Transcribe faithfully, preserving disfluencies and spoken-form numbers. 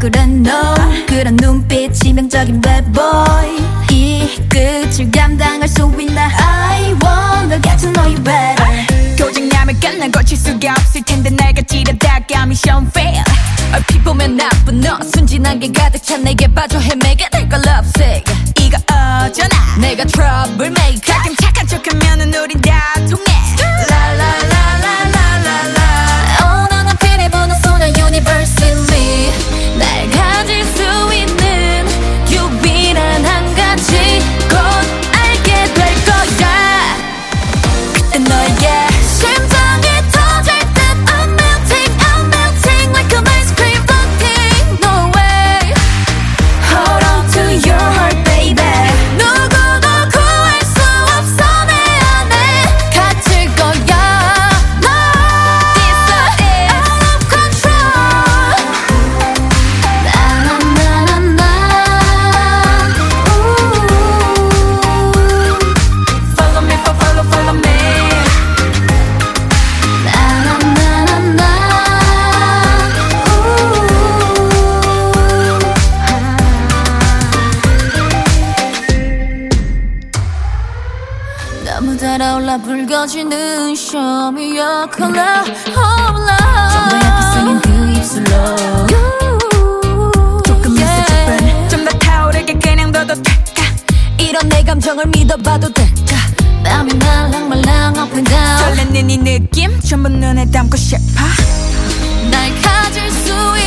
그래 no 그런 눈빛 치명적인 bad boy 이 끝을 감당할 수 있나 I wanna get to know you better 고장나면 난 고칠 수가 없을 텐데 내가 찌르다가 미션 fail 얼핏 보면 나쁜 너 순진한 게 가득 찬 내게 빠져 헤매게 될 걸 lovesick 이거 어쩌나 내가 trouble maker 가끔 착한 척하면은 우린 다 통해 라라라라라라라 Oh 너는 피리 부는 소녀 universally 날 가질 수 있는 유일한 한 가지 곧 알게 될 거야 그때 너에게 심장이 터질 듯 I'm melting I'm melting like an ice cream floating No way Hold on to your heart baby 누구도 구할 수 없어 내 안에 갇힐 거야 No This is out of control 나나나나나 Follow me follow follow me 나나나나나 너무 달아올라 붉어지는 Show me your color of love 정말 약해서인 그 입술로 조금 있어 different 좀 더 타오르게 그냥 둬도 될까 이런 내 감정을 믿어봐도 될까 땀이 말랑말랑 up and down 설레는 이 느낌 전부 눈에 담고 싶어 날 가질 수